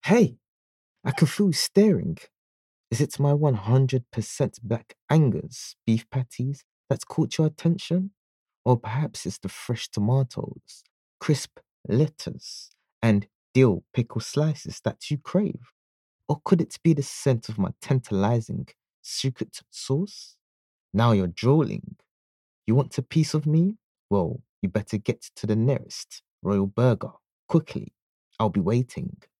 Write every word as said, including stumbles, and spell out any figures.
Hey, I can feel you staring. Is it my one hundred percent black Angus beef patties that's caught your attention? Or perhaps it's the fresh tomatoes, crisp lettuce, and dill pickle slices that you crave? Or could it be the scent of my tantalizing secret sauce? Now you're drooling. You want a piece of me? Well, you better get to the nearest Royal Burger quickly. I'll be waiting.